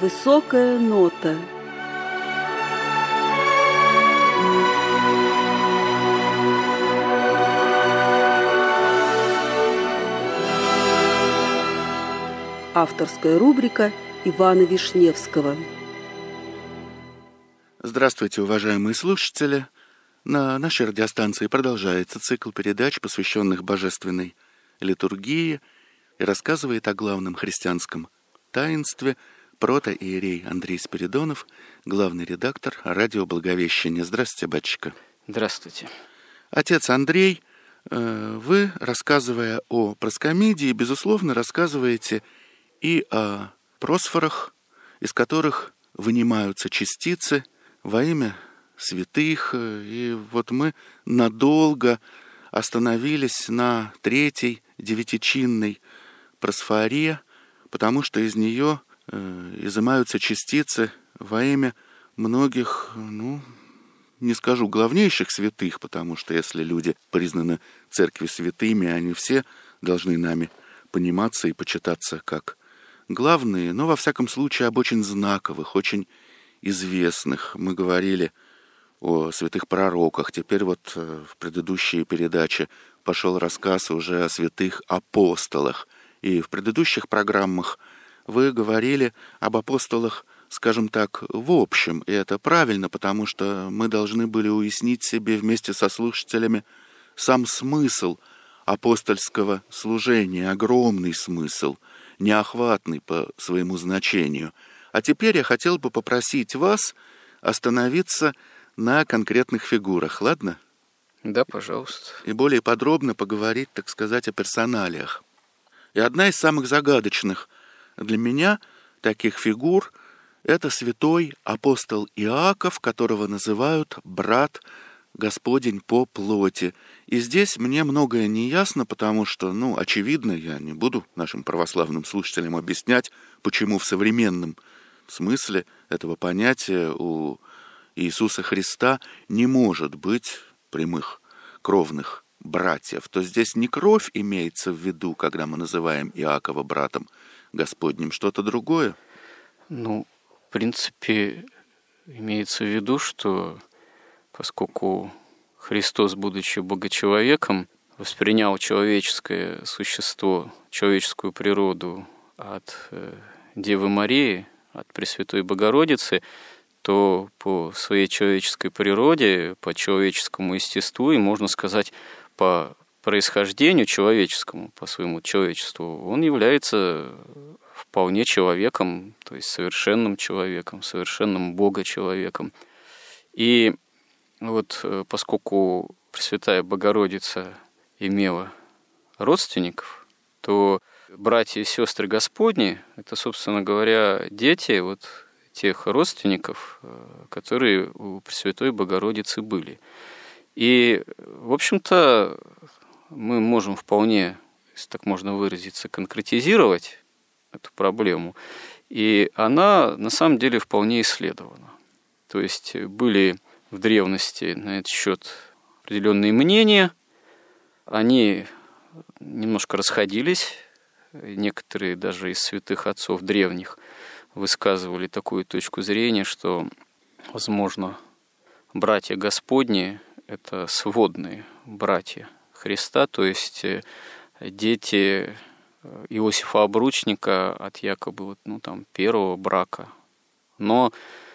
Высокая нота. Авторская рубрика Ивана Вишневского. Здравствуйте, уважаемые слушатели! На нашей радиостанции продолжается цикл передач, посвященных божественной литургии, и рассказывает о главном христианском таинстве протоиерей Андрей Спиридонов, главный редактор радио «Благовещение». Здравствуйте, батюшка. Здравствуйте. Отец Андрей, вы, рассказывая о проскомидии, безусловно, рассказываете и о просфорах, из которых вынимаются частицы во имя святых. И вот мы надолго остановились на третьей девятичинной просфоре, потому что из нее изымаются частицы во имя многих, не скажу главнейших святых, потому что если люди признаны церкви святыми, они все должны нами пониматься и почитаться как главные, но во всяком случае об очень знаковых, очень известных. Мы говорили о святых пророках. Теперь вот в предыдущей передаче пошел рассказ уже о святых апостолах. И в предыдущих программах вы говорили об апостолах, скажем так, в общем. И это правильно, потому что мы должны были уяснить себе вместе со слушателями сам смысл апостольского служения, огромный смысл, неохватный по своему значению. А теперь я хотел бы попросить вас остановиться на конкретных фигурах, ладно? Да, пожалуйста. И более подробно поговорить, так сказать, о персоналиях. И одна из самых загадочных для меня таких фигур – это святой апостол Иаков, которого называют брат Господень по плоти. И здесь мне многое не ясно, потому что, очевидно, я не буду нашим православным слушателям объяснять, почему в современном смысле этого понятия у Иисуса Христа не может быть прямых кровных братьев. То здесь не кровь имеется в виду, когда мы называем Иакова братом Господним, что-то другое? В принципе, имеется в виду, что поскольку Христос, будучи богочеловеком, воспринял человеческое существо, человеческую природу от Девы Марии, от Пресвятой Богородицы, то по своей человеческой природе, по человеческому естеству и, можно сказать, по происхождению человеческому, по своему человечеству, он является вполне человеком, то есть совершенным человеком, совершенным Бога-человеком. И вот поскольку Пресвятая Богородица имела родственников, то братья и сестры Господни – это, собственно говоря, дети тех родственников, которые у Пресвятой Богородицы были. И, в общем-то, мы можем вполне, если так можно выразиться, конкретизировать эту проблему. И она, на самом деле, вполне исследована. То есть были в древности на этот счет определенные мнения, они немножко расходились, некоторые даже из святых отцов древних высказывали такую точку зрения, что, возможно, братья Господни – это сводные братья Христа, то есть дети Иосифа Обручника от якобы первого брака. Но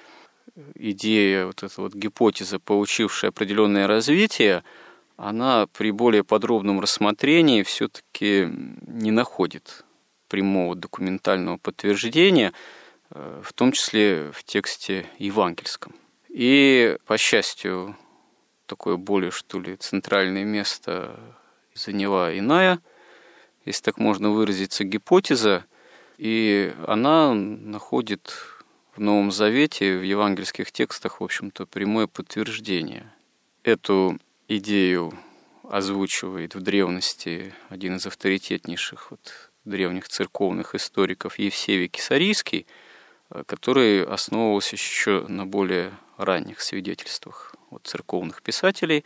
идея, эта гипотеза, получившая определенное развитие, она при более подробном рассмотрении все-таки не находит прямого документального подтверждения, в том числе в тексте евангельском. И, по счастью, такое более, центральное место заняла иная, если так можно выразиться, гипотеза, и она находит в Новом Завете, в евангельских текстах, в общем-то, прямое подтверждение. Эту идею озвучивает в древности один из авторитетнейших древних церковных историков Евсевий Кесарийский, который основывался еще на более ранних свидетельствах церковных писателей.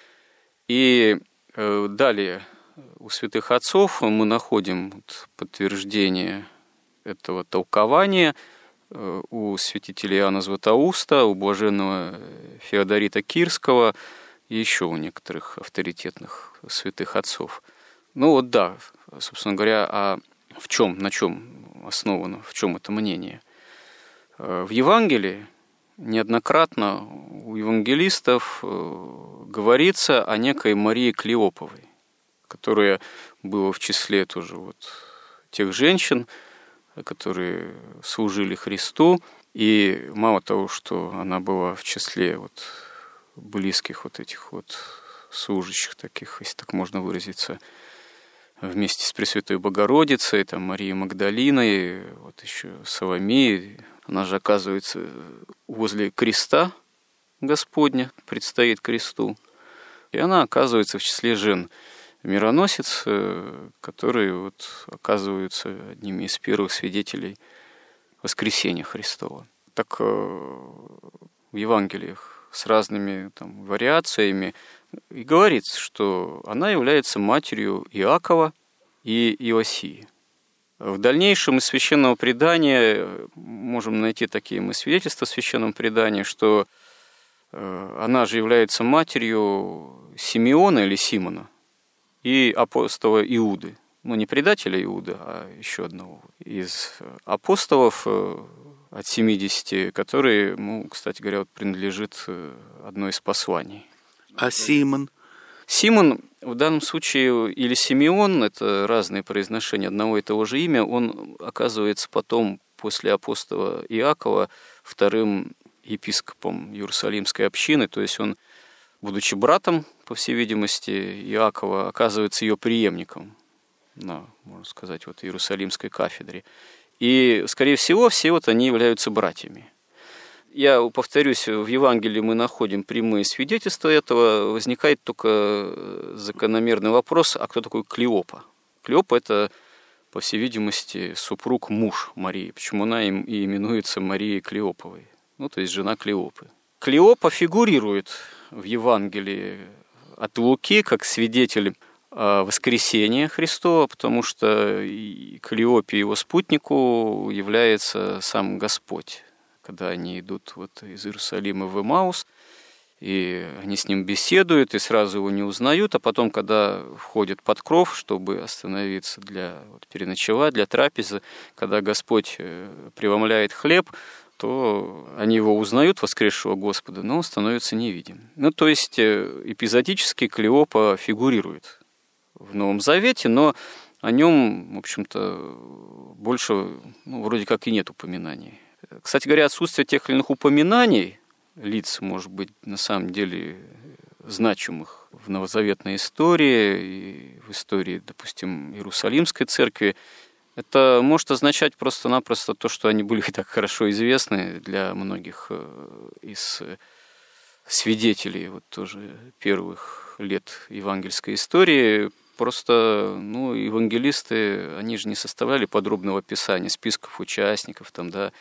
И далее у святых отцов мы находим подтверждение этого толкования у святителя Иоанна Златоуста, у блаженного Феодорита Кирского и еще у некоторых авторитетных святых отцов. Ну вот да, собственно говоря, а на чем основано, в чем это мнение? В Евангелии неоднократно у евангелистов говорится о некой Марии Клеоповой, которая была в числе тоже вот тех женщин, которые служили Христу, и мало того, что она была в числе вот близких вот этих вот служащих таких, если так можно выразиться, вместе с Пресвятой Богородицей, там Марией Магдалиной, вот еще Соломеей, она же оказывается возле креста Господня, предстоит кресту, и она оказывается в числе жен мироносец, которые вот оказываются одними из первых свидетелей воскресения Христова. Так в Евангелиях с разными там вариациями и говорится, что она является матерью Иакова и Иосии. В дальнейшем из священного предания можем найти такие мы свидетельства в священном предании, что она же является матерью Симеона или Симона и апостола Иуды. Ну, не предателя Иуды, а еще одного из апостолов от 70, который, кстати говоря, вот принадлежит одной из посланий. А Симон? Симон в данном случае или Симеон, это разные произношения одного и того же имя, он оказывается потом, после апостола Иакова, вторым епископом Иерусалимской общины, то есть он, будучи братом, по всей видимости, Иакова, оказывается ее преемником на, можно сказать, вот Иерусалимской кафедре. И, скорее всего, все вот они являются братьями. Я повторюсь, в Евангелии мы находим прямые свидетельства этого. Возникает только закономерный вопрос, а кто такой Клеопа? Клеопа – это, по всей видимости, муж Марии. Почему она и именуется Марией Клеоповой? Ну, то есть жена Клеопы. Клеопа фигурирует в Евангелии от Луки как свидетель воскресения Христова, потому что и Клеопе, и его спутнику является сам Господь. Когда они идут вот из Иерусалима в Эмаус, и они с ним беседуют, и сразу его не узнают, а потом, когда входят под кров, чтобы остановиться переночевать, для трапезы, когда Господь преломляет хлеб, то они его узнают, воскресшего Господа, но он становится невидим. Ну, то есть эпизодически Клеопа фигурирует в Новом Завете, но о нем, в общем-то, больше вроде как и нет упоминаний. Кстати говоря, отсутствие тех или иных упоминаний лиц, может быть, на самом деле значимых в новозаветной истории и в истории, допустим, Иерусалимской церкви, это может означать просто-напросто то, что они были так хорошо известны для многих из свидетелей вот тоже первых лет евангельской истории. Просто, евангелисты, они же не составляли подробного описания списков участников,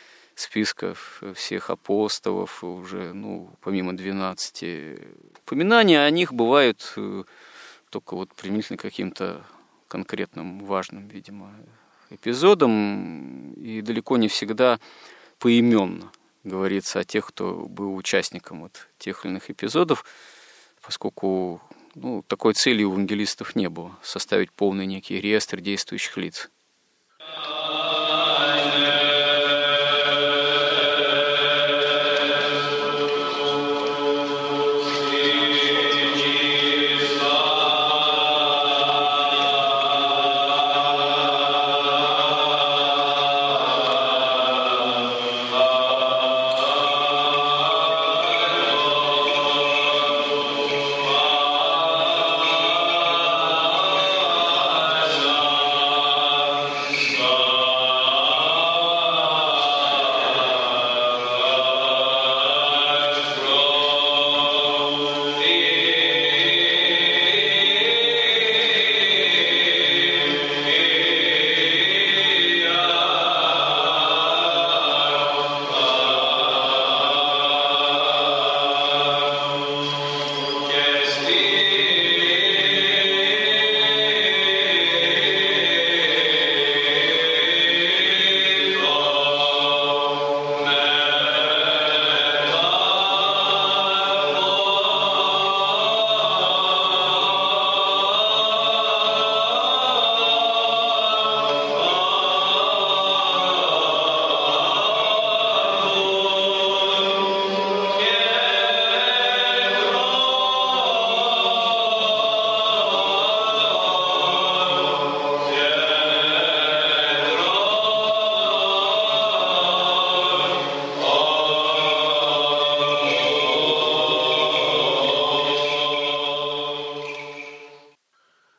списков всех апостолов, уже, помимо 12. Упоминания о них бывают только вот применительно к каким-то конкретным важным, видимо, эпизодам, и далеко не всегда поименно говорится о тех, кто был участником вот тех или иных эпизодов, поскольку такой цели у евангелистов не было — составить полный некий реестр действующих лиц.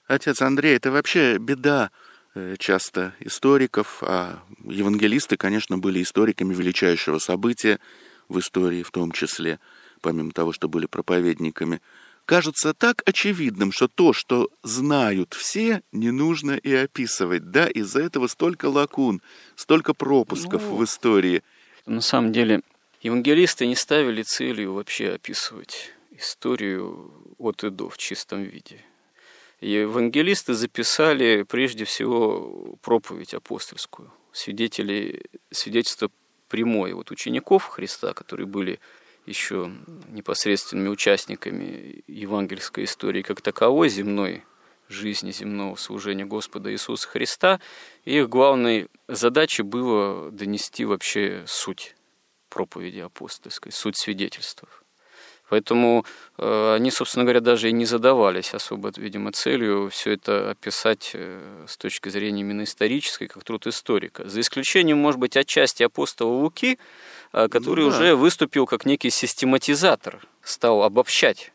Отец Андрей, это вообще беда часто историков, а евангелисты, конечно, были историками величайшего события в истории в том числе, помимо того, что были проповедниками. Кажется так очевидным, что то, что знают все, не нужно и описывать. Да, из-за этого столько лакун, столько пропусков в истории. На самом деле, евангелисты не ставили целью вообще описывать историю от и до в чистом виде. Евангелисты записали прежде всего проповедь апостольскую, свидетельство прямое вот учеников Христа, которые были еще непосредственными участниками евангельской истории как таковой, земной жизни, земного служения Господа Иисуса Христа. И их главной задачей было донести вообще суть проповеди апостольской, суть свидетельств. Поэтому они, собственно говоря, даже и не задавались особо, видимо, целью все это описать с точки зрения именно исторической, как труд историка. За исключением, может быть, отчасти апостола Луки, который уже выступил как некий систематизатор, стал обобщать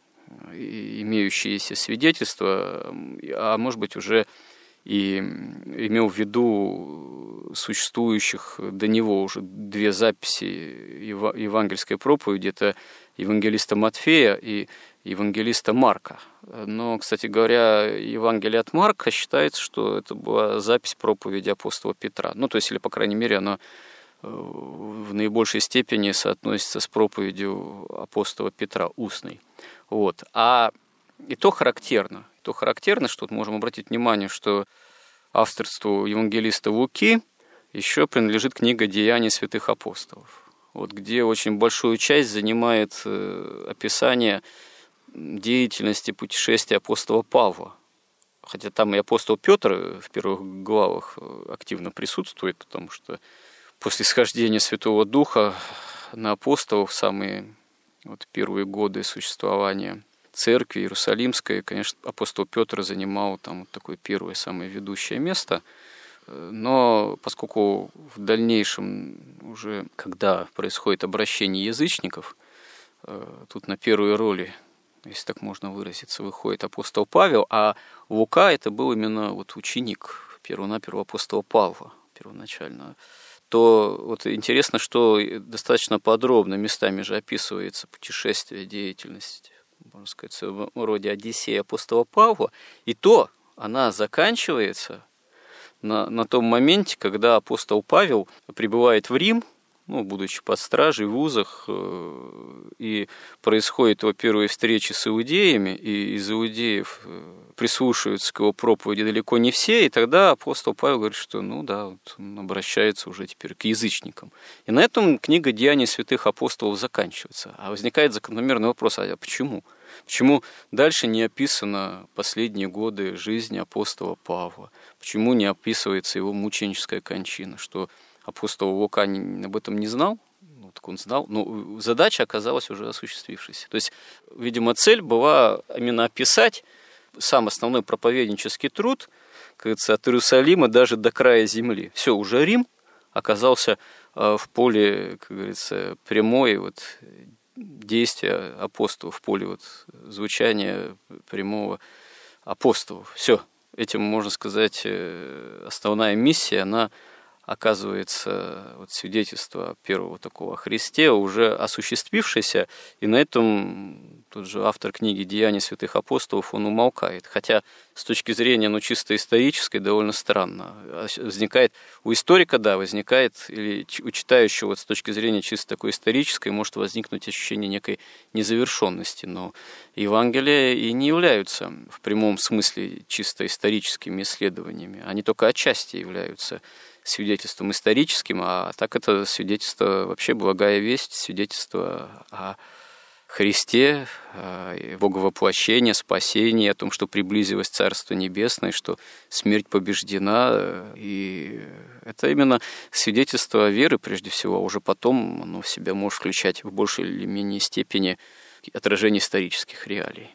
имеющиеся свидетельства, а может быть, уже и имел в виду существующих до него уже две записи евангельской проповеди, это евангелиста Матфея и евангелиста Марка. Но, кстати говоря, Евангелие от Марка считается, что это была запись проповеди апостола Петра. Ну, то есть, или, по крайней мере, она в наибольшей степени соотносится с проповедью апостола Петра, устной. Вот. И то характерно, что вот можем обратить внимание, что авторству евангелиста Луки еще принадлежит книга «Деяний святых апостолов», вот, где очень большую часть занимает описание деятельности путешествия апостола Павла. Хотя там и апостол Петр в первых главах активно присутствует, потому что после схождения Святого Духа на апостолов в самые первые годы существования церкви Иерусалимской, конечно, апостол Петр занимал там такое первое, самое ведущее место. Но поскольку в дальнейшем, уже когда происходит обращение язычников, тут на первые роли, если так можно выразиться, выходит апостол Павел, а Лука это был именно ученик первонаперво апостола Павла первоначально, то вот интересно, что достаточно подробно местами же описывается путешествие, деятельность, можно сказать, в своем роде Одиссея апостола Павла, и то она заканчивается на том моменте, когда апостол Павел прибывает в Рим, будучи под стражей, в узах, и происходит его первые встречи с иудеями, и из иудеев прислушиваются к его проповеди далеко не все, и тогда апостол Павел говорит, что он обращается уже теперь к язычникам. И на этом книга «Деяний святых апостолов» заканчивается. А возникает закономерный вопрос, а почему? Почему дальше не описано последние годы жизни апостола Павла? Почему не описывается его мученическая кончина? Что апостол Лука об этом не знал? Так он знал, но задача оказалась уже осуществившейся. То есть, видимо, цель была именно описать сам основной проповеднический труд, как говорится, от Иерусалима даже до края земли. Все, уже Рим оказался в поле, как говорится, прямой действия апостолов, в поле звучания прямого апостолов. Все, этим, можно сказать, основная миссия, она оказывается свидетельство первого такого о Христе, уже осуществившееся, и на этом тот же автор книги «Деяния святых апостолов» он умолкает. Хотя с точки зрения чисто исторической довольно странно. Возникает у историка, возникает, или у читающего с точки зрения чисто такой исторической может возникнуть ощущение некой незавершенности. Но Евангелия и не являются в прямом смысле чисто историческими исследованиями. Они только отчасти являются свидетельством историческим, а так это свидетельство, вообще благая весть, свидетельство о Христе, Боговоплощение, спасение, о том, что приблизилось Царство Небесное, что смерть побеждена. И это именно свидетельство веры, прежде всего, а уже потом оно в себя может включать в большей или менее степени отражение исторических реалий.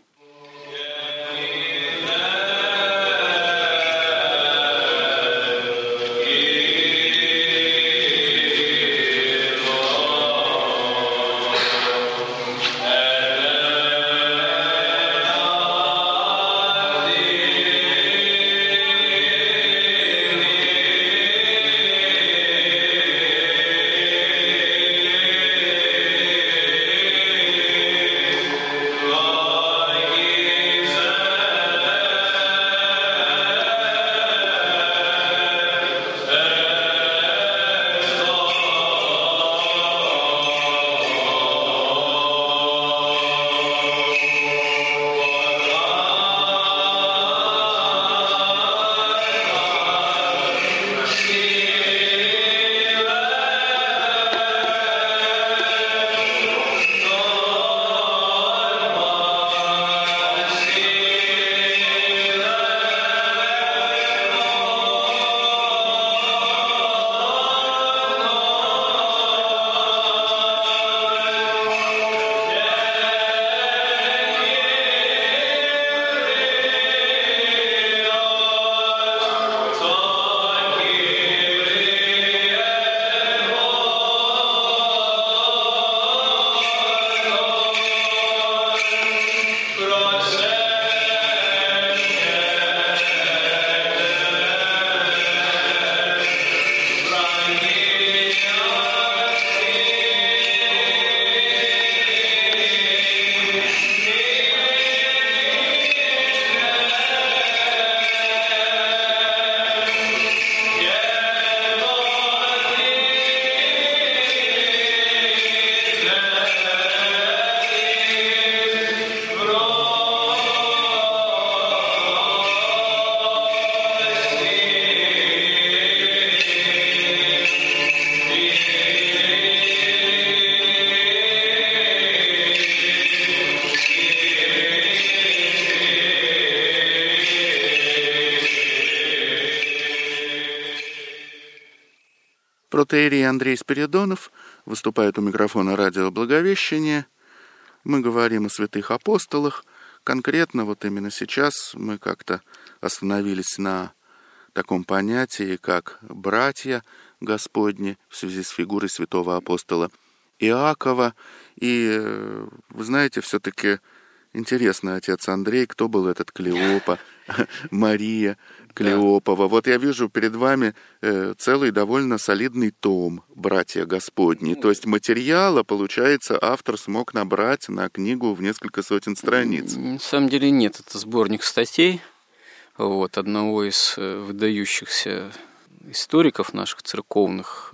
Протоиерей Андрей Спиридонов выступает у микрофона радио «Благовещение». Мы говорим о святых апостолах. Конкретно вот именно сейчас мы как-то остановились на таком понятии, как «братья Господни» в связи с фигурой святого апостола Иакова. И, вы знаете, все-таки интересно, отец Андрей, кто был этот Клеопа, Мария Клеопова. Вот я вижу перед вами целый довольно солидный том «Братья Господни». То есть материала, получается, автор смог набрать на книгу в несколько сотен страниц. На самом деле нет, это сборник статей одного из выдающихся историков наших церковных,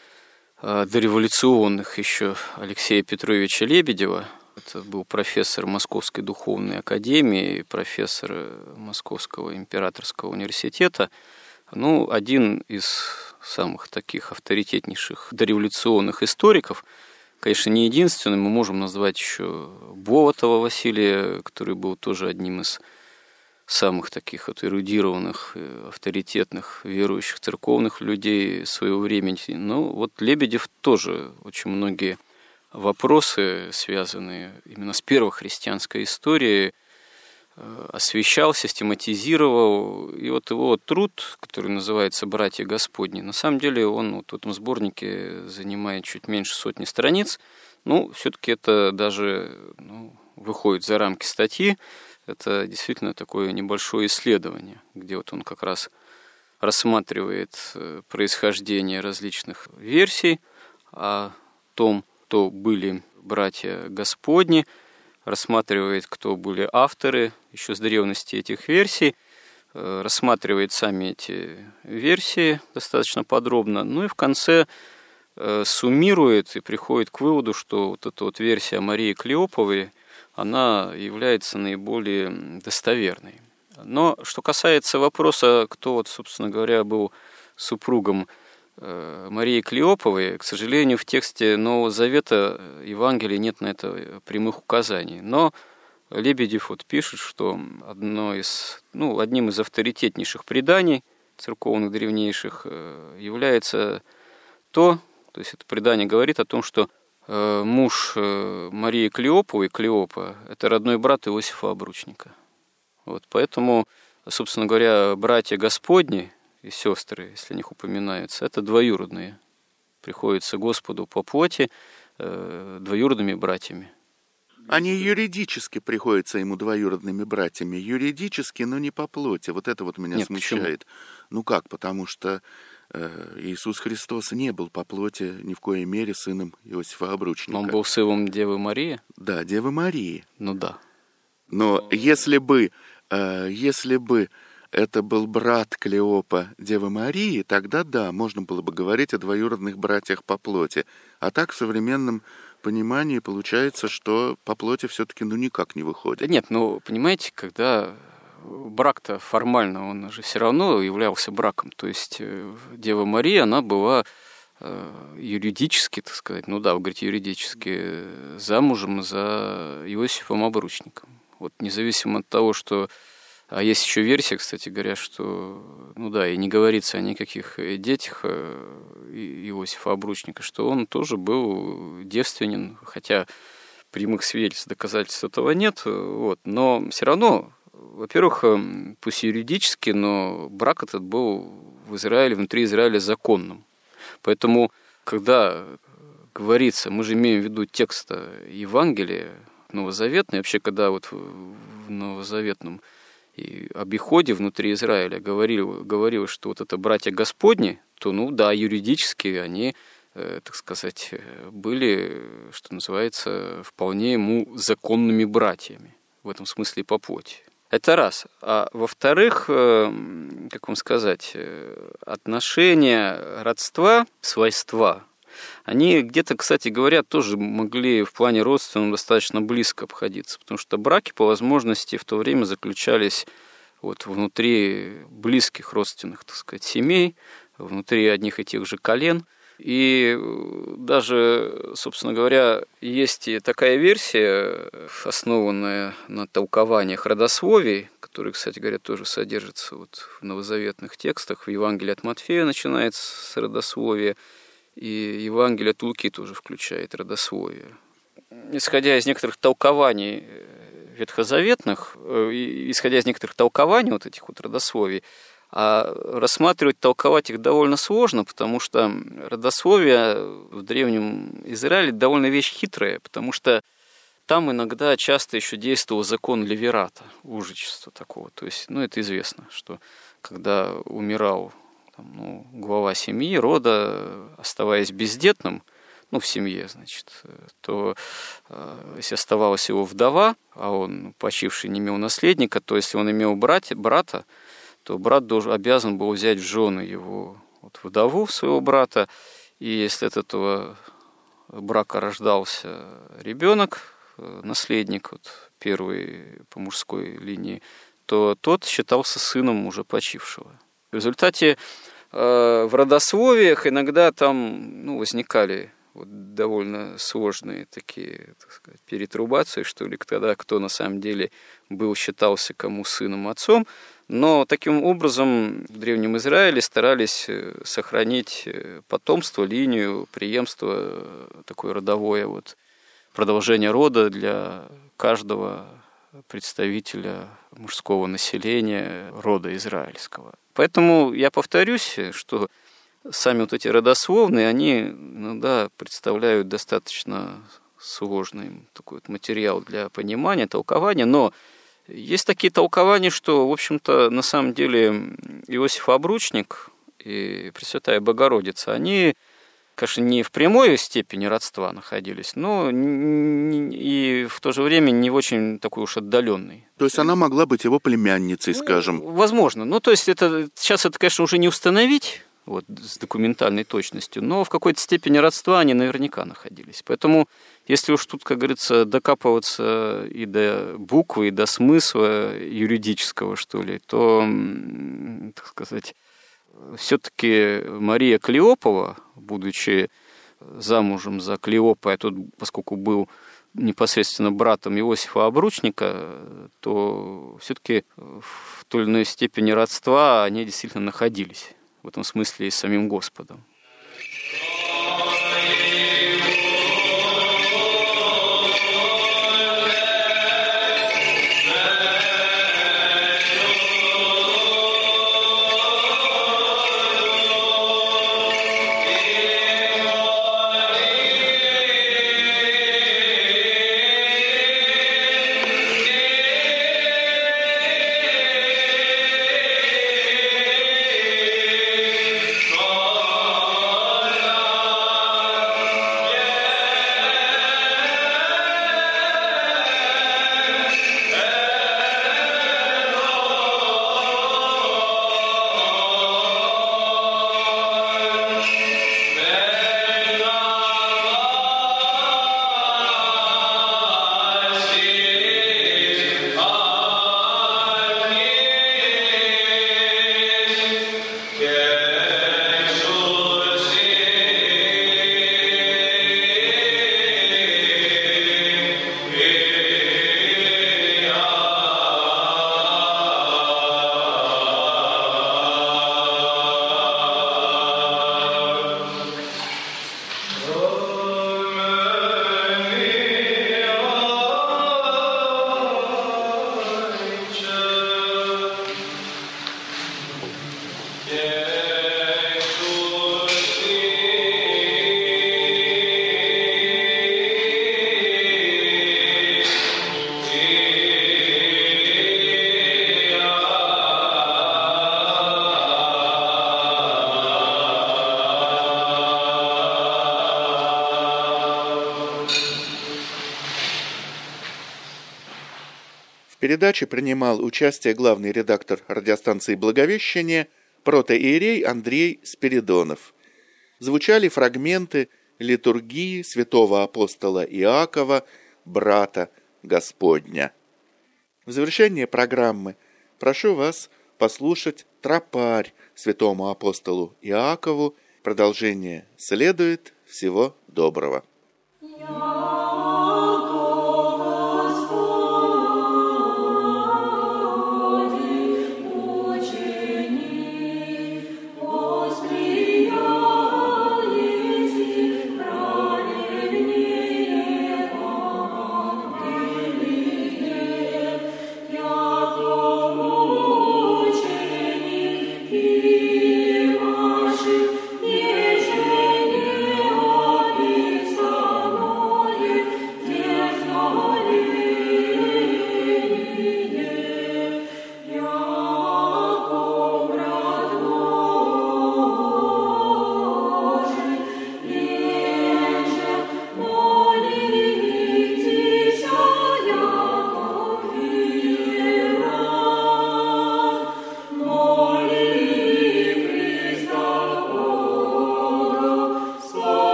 дореволюционных еще, Алексея Петровича Лебедева. Это был профессор Московской духовной академии, профессор Московского императорского университета. Один из самых таких авторитетнейших дореволюционных историков. Конечно, не единственный, мы можем назвать еще Болотова Василия, который был тоже одним из самых таких эрудированных, авторитетных, верующих церковных людей своего времени. Лебедев тоже очень многие вопросы, связанные именно с первой христианской историей, освещал, систематизировал. И его труд, который называется «Братья Господни», на самом деле он в этом сборнике занимает чуть меньше сотни страниц. Все-таки это даже выходит за рамки статьи. Это действительно такое небольшое исследование, где он как раз рассматривает происхождение различных версий о том, кто были братья Господни, рассматривает, кто были авторы еще с древности этих версий, рассматривает сами эти версии достаточно подробно, и в конце суммирует и приходит к выводу, что эта версия Марии Клеоповой, она является наиболее достоверной. Но что касается вопроса, кто, собственно говоря, был супругом Марии Клеоповой, к сожалению, в тексте Нового Завета Евангелия нет на это прямых указаний. Но Лебедев пишет, что одним из авторитетнейших преданий церковных древнейших является то есть это предание говорит о том, что муж Марии Клеоповой, Клеопа, это родной брат Иосифа Обручника. Поэтому, собственно говоря, братья Господни и сестры, если о них упоминаются, это двоюродные. Приходится Господу по плоти двоюродными братьями. Они юридически приходятся ему двоюродными братьями. Юридически, но не по плоти. Это меня смущает. Почему? Как? Потому что Иисус Христос не был по плоти ни в коей мере сыном Иосифа Обручника. Он был сыном Девы Марии? Да, Девы Марии. Да. Но если бы это был брат Клеопа Девы Марии, тогда да, можно было бы говорить о двоюродных братьях по плоти. А так в современном понимании получается, что по плоти все-таки никак не выходит. Да нет, понимаете, когда брак-то формально, он же все равно являлся браком. То есть Дева Мария, она была юридически, так сказать, вы говорите юридически, замужем за Иосифом Обручником. Независимо от того, что... А есть еще версия, кстати говоря, что, и не говорится о никаких детях Иосифа Обручника, что он тоже был девственен, хотя прямых свидетельств, доказательств этого нет, но все равно, во-первых, пусть юридически, но брак этот был в Израиле, внутри Израиля законным. Поэтому, когда говорится, мы же имеем в виду текст Евангелия новозаветный, вообще, когда в новозаветном и обиходе внутри Израиля говорилось, что это братья Господни, то, юридически они, так сказать, были, что называется, вполне ему законными братьями, в этом смысле по плоти. Это раз. А во-вторых, как вам сказать, отношения, родства, свойства, они где-то, кстати говоря, тоже могли в плане родственном достаточно близко обходиться, потому что браки по возможности в то время заключались внутри близких родственных, так сказать, семей, внутри одних и тех же колен. И даже, собственно говоря, есть и такая версия, основанная на толкованиях родословий, который, кстати говоря, тоже содержится вот в новозаветных текстах. В Евангелии от Матфея начинается с родословия, и Евангелие от Луки тоже включает родословие. Исходя из некоторых толкований ветхозаветных, исходя из некоторых толкований вот этих вот родословий, а рассматривать, толковать их довольно сложно, потому что родословие в Древнем Израиле довольно вещь хитрая, потому что там иногда часто еще действовал закон левирата, ужичества такого. То есть, это известно, что когда умирал глава семьи, рода, оставаясь бездетным, в семье, значит, то если оставалась его вдова, а он, почивший, не имел наследника, то если он имел брата, то брат обязан был взять в жены его вдову своего брата, и если от этого брака рождался ребенок, наследник, первый по мужской линии, то тот считался сыном уже почившего. В результате в родословиях иногда там возникали довольно сложные такие, так сказать, перетрубации, что ли, тогда кто на самом деле считался кому сыном, отцом. Но таким образом в Древнем Израиле старались сохранить потомство, линию, преемство, такое родовое продолжение рода для каждого представителя мужского населения рода израильского. Поэтому я повторюсь, что сами эти родословные, они иногда представляют достаточно сложный такой материал для понимания, толкования, но есть такие толкования, что, в общем-то, на самом деле Иосиф Обручник и Пресвятая Богородица, они, конечно, не в прямой степени родства находились, но и в то же время не в очень такой уж отдаленной. То есть она могла быть его племянницей, скажем? Возможно. То есть сейчас это, конечно, уже не установить с документальной точностью, но в какой-то степени родства они наверняка находились. Поэтому, если уж тут, как говорится, докапываться и до буквы, и до смысла юридического, что ли, то, так сказать, все-таки Мария Клеопова, будучи замужем за Клеопой, а тут, поскольку был непосредственно братом Иосифа Обручника, то все-таки в той или иной степени родства они действительно находились. В этом смысле и с самим Господом. В передаче принимал участие главный редактор радиостанции «Благовещение» протоиерей Андрей Спиридонов. Звучали фрагменты литургии святого апостола Иакова, брата Господня. В завершение программы прошу вас послушать тропарь святому апостолу Иакову. Продолжение следует. Всего доброго.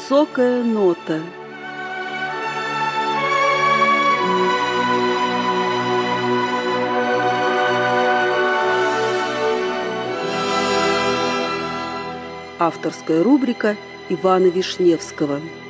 Высокая нота. Авторская рубрика Ивана Вишневского.